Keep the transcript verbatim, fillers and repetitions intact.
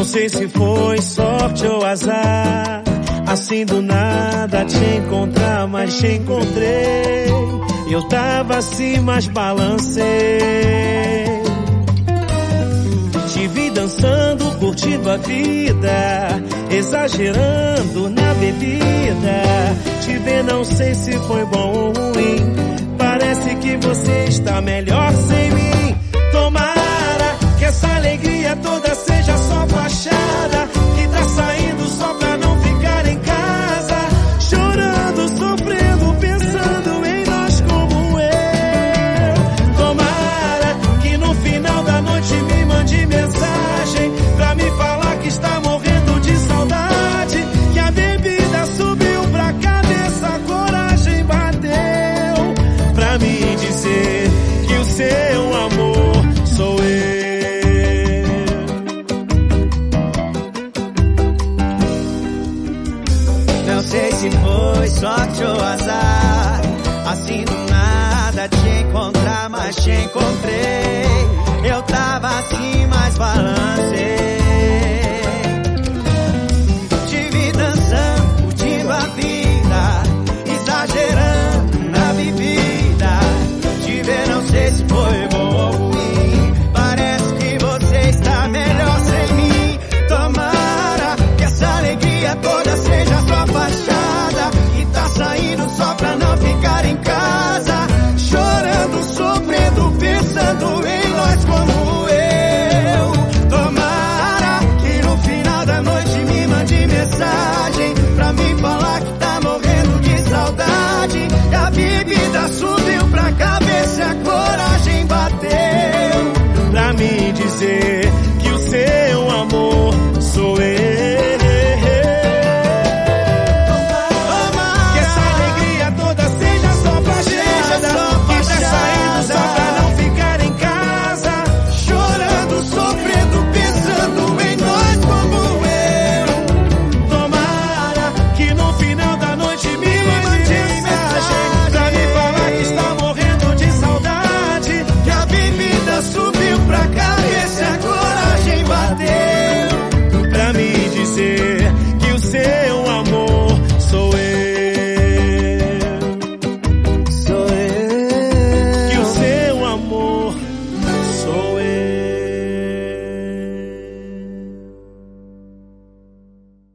sei se foi sorte ou azar, assim do nada te encontrar, mas te encontrei. Eu tava assim, mas balancei. Te vi dançando, curtindo a vida, exagerando na bebida. Te ver não sei se foi bom ou ruim, parece que você está melhor sem mim. Tomara que essa alegria toda seja só fachada, que tá saindo só pra não ficar em casa, chorando, sofrendo, pensando em nós como eu. Tomara que no final da noite me mande mensagem pra me falar que está morrendo de saudade, que a bebida subiu pra cabeça, a coragem bateu pra me dizer que o seu amor sou eu. Não sei se foi sorte ou azar, assim do nada te encontrar, mas te encontrei. Eu tava assim, mas balancei.